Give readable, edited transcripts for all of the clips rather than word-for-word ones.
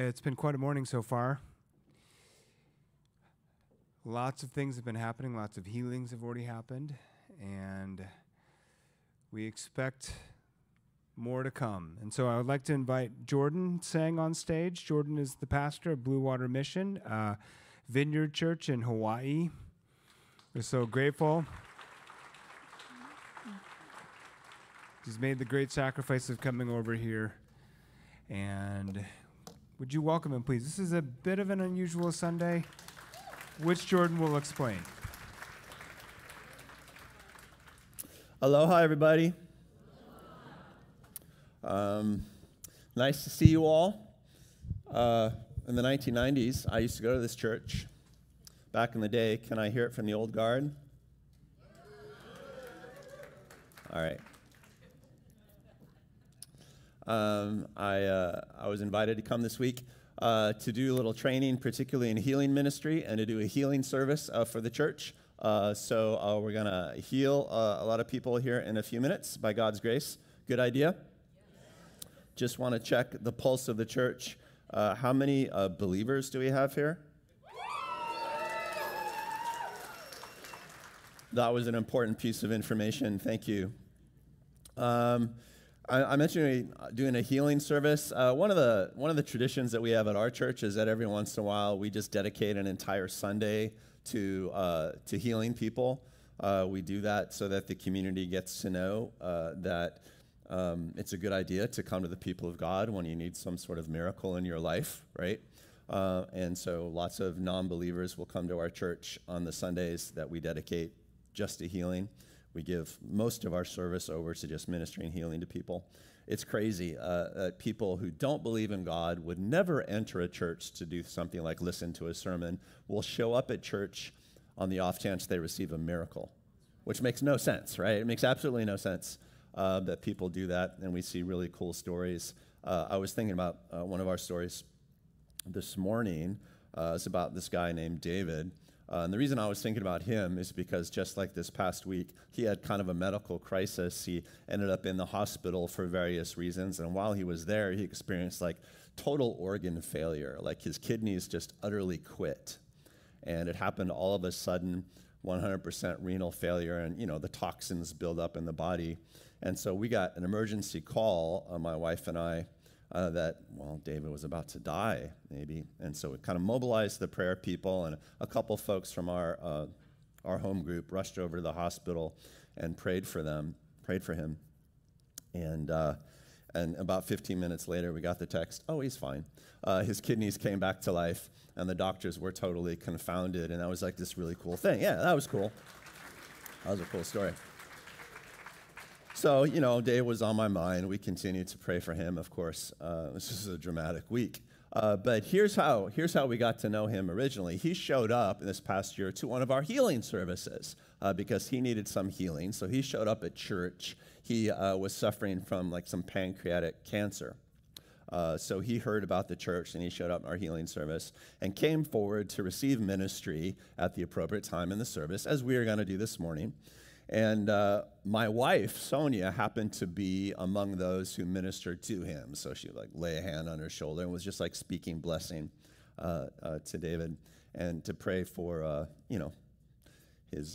It's been quite a morning so far. Lots of things have been happening. Lots of healings have already happened. And we expect more to come. And so I would like to invite Jordan Sang on stage. Jordan is the pastor of Blue Water Mission, Vineyard Church in Hawaii. We're so grateful. He's made the great sacrifice of coming over here. And would you welcome him, please? This is a bit of an unusual Sunday, which Jordan will explain. Aloha, everybody. Nice to see you all. In the 1990s, I used to go to this church. Back in the day, can I hear it from the old guard? All right. I was invited to come this week to do a little training, particularly in healing ministry, and to do a healing service for the church. So we're going to heal a lot of people here in a few minutes by God's grace. Good idea? Yes. Just want to check the pulse of the church. How many believers do we have here? That was an important piece of information. Thank you. I mentioned doing a healing service. One of the traditions that we have at our church is that every once in a while we just dedicate an entire Sunday to healing people. We do that so that the community gets to know that it's a good idea to come to the people of God when you need some sort of miracle in your life, right? And so lots of non-believers will come to our church on the Sundays that we dedicate just to healing. We give most of our service over to just ministering healing to people. It's crazy that people who don't believe in God would never enter a church to do something like listen to a sermon, will show up at church on the off chance they receive a miracle, which makes no sense, right? It makes absolutely no sense that people do that, and we see really cool stories. I was thinking about one of our stories this morning. It's about this guy named David. And the reason I was thinking about him is because just like this past week, he had kind of a medical crisis. He ended up in the hospital for various reasons. And while he was there, he experienced like total organ failure. Like his kidneys just utterly quit. And it happened all of a sudden, 100% renal failure. And, you know, the toxins build up in the body. And so we got an emergency call, my wife and I, that, well, David was about to die, maybe. And so it kind of mobilized the prayer people, and a couple folks from our home group rushed over to the hospital and prayed for him. And about 15 minutes later, we got the text, oh, he's fine. His kidneys came back to life, and the doctors were totally confounded, and that was like this really cool thing. Yeah, that was cool. That was a cool story. So, you know, Dave was on my mind. We continued to pray for him, of course. This is a dramatic week. But here's how we got to know him originally. He showed up this past year to one of our healing services because he needed some healing. So he showed up at church. He was suffering from like some pancreatic cancer. So he heard about the church, and he showed up in our healing service and came forward to receive ministry at the appropriate time in the service, as we are going to do this morning. And my wife, Sonia, happened to be among those who ministered to him. So she would like lay a hand on her shoulder and was just like speaking blessing to David and to pray for, his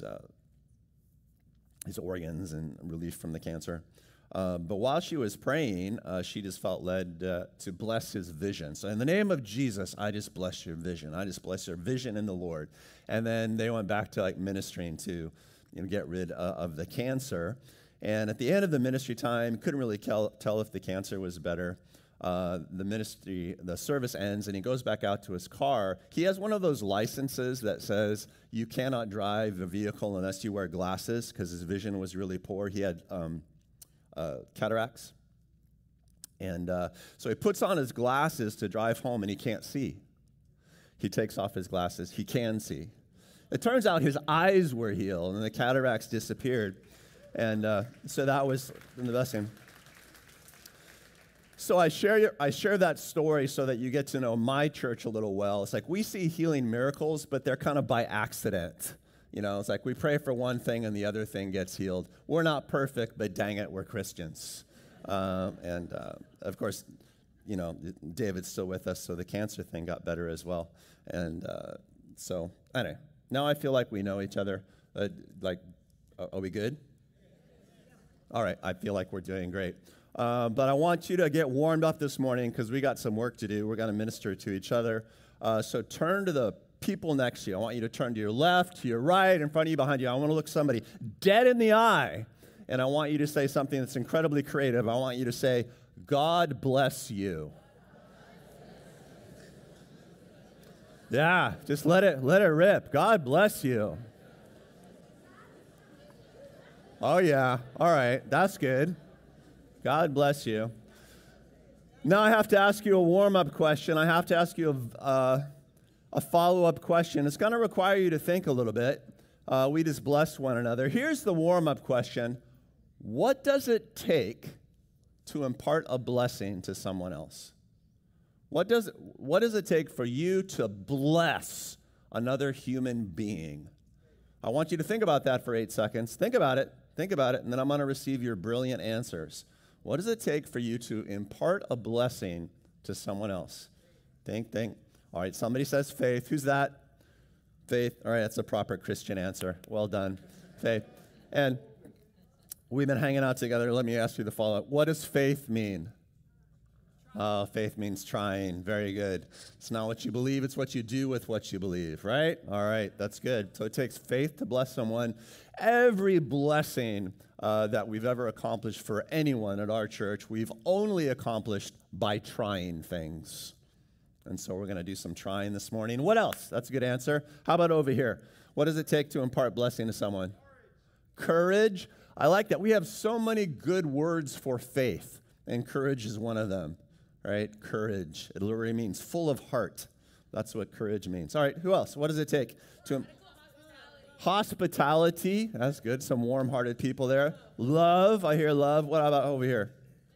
organs and relief from the cancer. But while she was praying, she just felt led to bless his vision. So in the name of Jesus, I just bless your vision. I just bless your vision in the Lord. And then they went back to like ministering to get rid of the cancer. And at the end of the ministry time, couldn't really tell if the cancer was better. The service ends, and he goes back out to his car. He has one of those licenses that says you cannot drive a vehicle unless you wear glasses because his vision was really poor. He had cataracts. And so he puts on his glasses to drive home, and he can't see. He takes off his glasses. He can see. It turns out his eyes were healed and the cataracts disappeared. And so that was the best thing. So I share that story so that you get to know my church a little well. It's like we see healing miracles, but they're kind of by accident. You know, it's like we pray for one thing and the other thing gets healed. We're not perfect, but dang it, we're Christians. And of course, David's still with us, so the cancer thing got better as well. And so, anyway, now I feel like we know each other. Are we good? All right, I feel like we're doing great. But I want you to get warmed up this morning because we got some work to do. We're going to minister to each other. So turn to the people next to you. I want you to turn to your left, to your right, in front of you, behind you. I want to look somebody dead in the eye, and I want you to say something that's incredibly creative. I want you to say, God bless you. Yeah, just let it rip. God bless you. Oh, yeah. All right, that's good. God bless you. Now I have to ask you a warm-up question. I have to ask you a follow-up question. It's going to require you to think a little bit. We just bless one another. Here's the warm-up question. What does it take to impart a blessing to someone else? What does it take for you to bless another human being? I want you to think about that for 8 seconds. Think about it, and then I'm going to receive your brilliant answers. What does it take for you to impart a blessing to someone else? Think. All right, somebody says faith. Who's that? Faith. All right, that's a proper Christian answer. Well done. Faith. And we've been hanging out together. Let me ask you the follow-up. What does faith mean? Faith means trying. Very good. It's not what you believe, it's what you do with what you believe, right? All right, that's good. So it takes faith to bless someone. Every blessing that we've ever accomplished for anyone at our church, we've only accomplished by trying things. And so we're going to do some trying this morning. What else? That's a good answer. How about over here? What does it take to impart blessing to someone? Courage. I like that. We have so many good words for faith, and courage is one of them, right? Courage. It literally means full of heart. That's what courage means. All right, who else? What does it take to... Hospitality. That's good. Some warm-hearted people there. Love. I hear love. What about over here?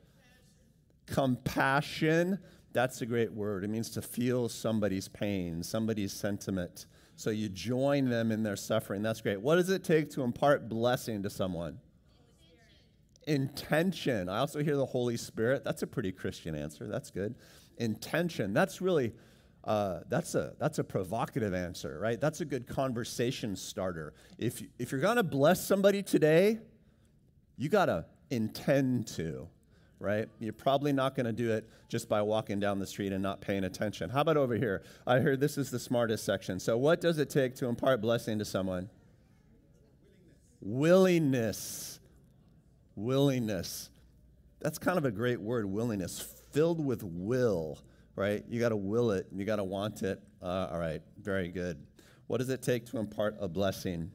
Compassion. That's a great word. It means to feel somebody's pain, somebody's sentiment. So you join them in their suffering. That's great. What does it take to impart blessing to someone? Intention. I also hear the Holy Spirit. That's a pretty Christian answer. That's good. Intention. That's really, that's a provocative answer, right? That's a good conversation starter. If you're going to bless somebody today, you got to intend to. Right? You're probably not going to do it just by walking down the street and not paying attention. How about over here? I heard this is the smartest section. So what does it take to impart blessing to someone? Willingness. That's kind of a great word, willingness. Filled with will, right? You got to will it. You got to want it. All right. Very good. What does it take to impart a blessing?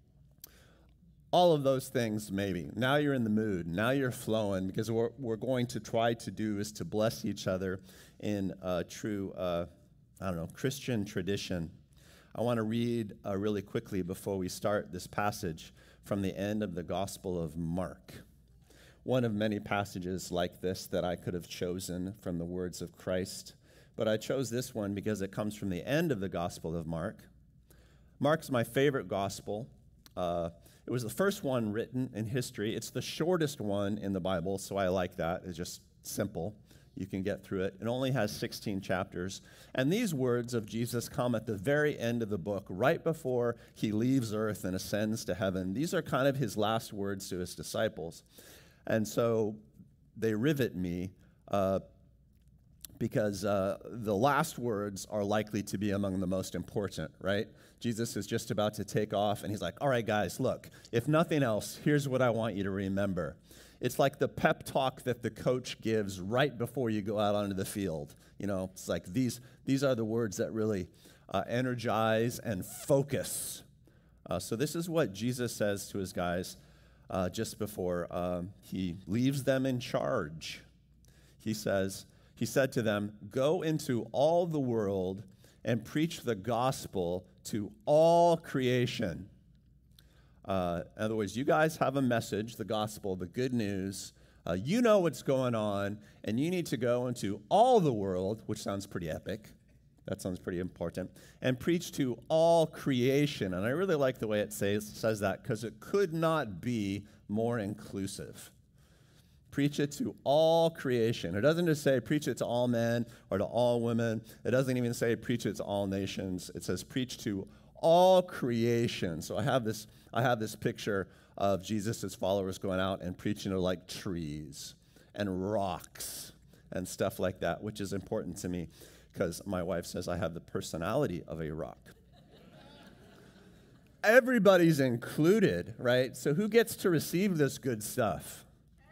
All of those things, maybe. Now you're in the mood. Now you're flowing, because what we're going to try to do is to bless each other in true, Christian tradition. I want to read really quickly before we start this passage from the end of the Gospel of Mark. One of many passages like this that I could have chosen from the words of Christ, but I chose this one because it comes from the end of the Gospel of Mark. Mark's my favorite gospel. It was the first one written in history. It's the shortest one in the Bible, so I like that. It's just simple. You can get through it. It only has 16 chapters. And these words of Jesus come at the very end of the book, right before he leaves earth and ascends to heaven. These are kind of his last words to his disciples. And so they rivet me because the last words are likely to be among the most important, right? Jesus is just about to take off, and he's like, all right, guys, look, if nothing else, here's what I want you to remember. It's like the pep talk that the coach gives right before you go out onto the field. You know, it's like these are the words that really energize and focus. So this is what Jesus says to his guys just before he leaves them in charge. He said to them, go into all the world and preach the gospel to all creation. In other words, you guys have a message, the gospel, the good news. You know what's going on, and you need to go into all the world, which sounds pretty epic. That sounds pretty important. And preach to all creation. And I really like the way it says that, because it could not be more inclusive. Preach it to all creation. It doesn't just say preach it to all men or to all women. It doesn't even say preach it to all nations. It says preach to all creation. So I have this picture of Jesus' followers going out and preaching to like trees and rocks and stuff like that, which is important to me because my wife says I have the personality of a rock. Everybody's included, right? So who gets to receive this good stuff?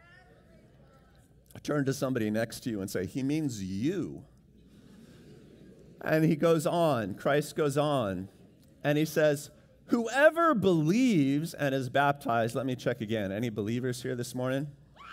Turn to somebody next to you and say, he means you. And he goes on, Christ goes on, and he says, whoever believes and is baptized, let me check again. Any believers here this morning?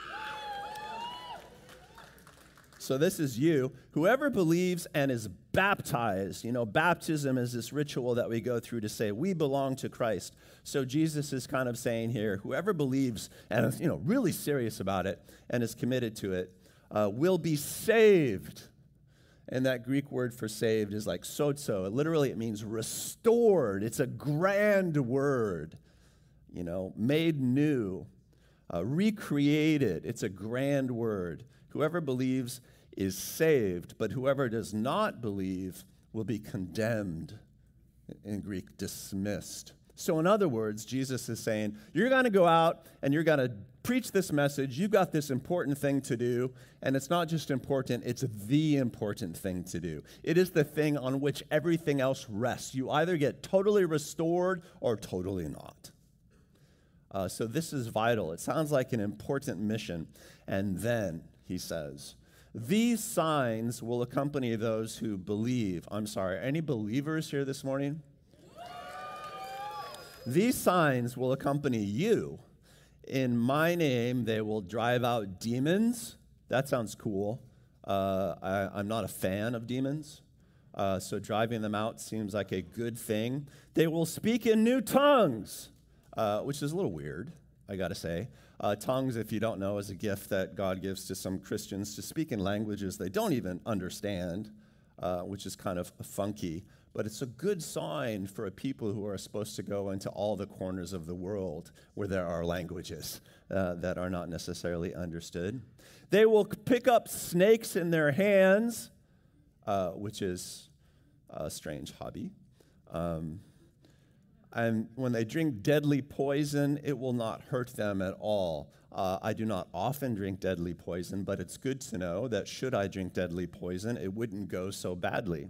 So this is you. Whoever believes and is baptized. You know, baptism is this ritual that we go through to say we belong to Christ. So Jesus is kind of saying here, whoever believes and is, really serious about it and is committed to it will be saved. And that Greek word for saved is like sozo. Literally, it means restored. It's a grand word, made new, recreated. It's a grand word. Whoever believes is saved, but whoever does not believe will be condemned. In Greek, dismissed. So in other words, Jesus is saying, you're going to go out and you're going to preach this message. You've got this important thing to do, and it's not just important, it's the important thing to do. It is the thing on which everything else rests. You either get totally restored or totally not. So this is vital. It sounds like an important mission. And then, he says, these signs will accompany those who believe. I'm sorry, any believers here this morning? These signs will accompany you. In my name, they will drive out demons. That sounds cool. I'm not a fan of demons, so driving them out seems like a good thing. They will speak in new tongues, which is a little weird, I got to say. Tongues, if you don't know, is a gift that God gives to some Christians to speak in languages they don't even understand, which is kind of funky. But it's a good sign for a people who are supposed to go into all the corners of the world where there are languages that are not necessarily understood. They will pick up snakes in their hands, which is a strange hobby. And when they drink deadly poison, it will not hurt them at all. I do not often drink deadly poison, but it's good to know that should I drink deadly poison, it wouldn't go so badly.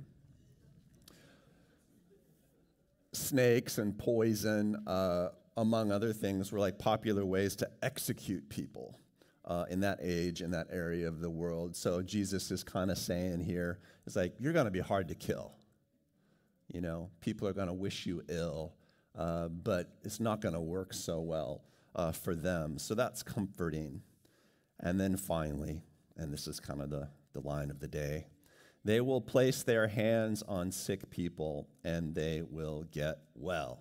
Snakes and poison, among other things, were like popular ways to execute people in that age, in that area of the world. So Jesus is kind of saying here, it's like, you're going to be hard to kill. People are going to wish you ill. But it's not going to work so well for them. So that's comforting. And then finally, and this is kind of the line of the day, they will place their hands on sick people and they will get well,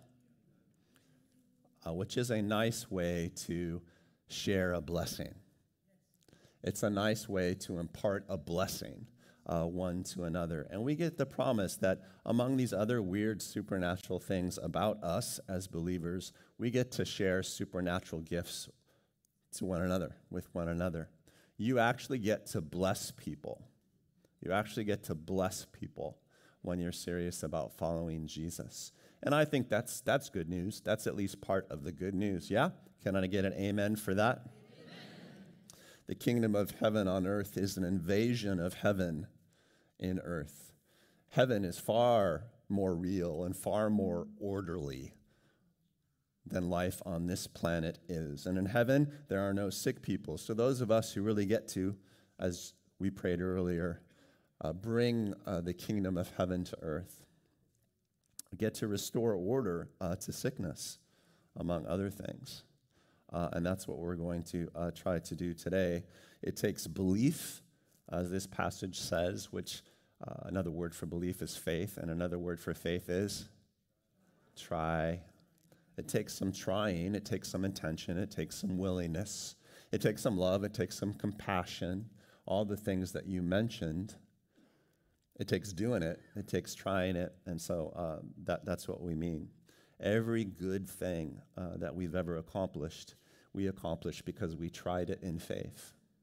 which is a nice way to share a blessing. It's a nice way to impart a blessing. One to another. And we get the promise that among these other weird supernatural things about us as believers, we get to share supernatural gifts to one another, with one another. You actually get to bless people. You actually get to bless people when you're serious about following Jesus. And I think that's good news. That's at least part of the good news. Yeah? Can I get an amen for that? Amen. The kingdom of heaven on earth is an invasion of heaven in earth. Heaven is far more real and far more orderly than life on this planet is. And in heaven, there are no sick people. So those of us who really get to, as we prayed earlier, bring the kingdom of heaven to earth, get to restore order to sickness, among other things. And that's what we're going to try to do today. It takes belief, as this passage says, which another word for belief is faith, and another word for faith is try. It takes some trying, it takes some intention, it takes some willingness, it takes some love, it takes some compassion, all the things that you mentioned. It takes doing it, it takes trying it, and so that's what we mean. Every good thing that we've ever accomplished, we accomplished because we tried it in faith.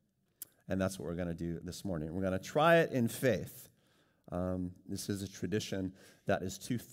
And that's what we're going to do this morning. We're going to try it in faith. This is a tradition that is too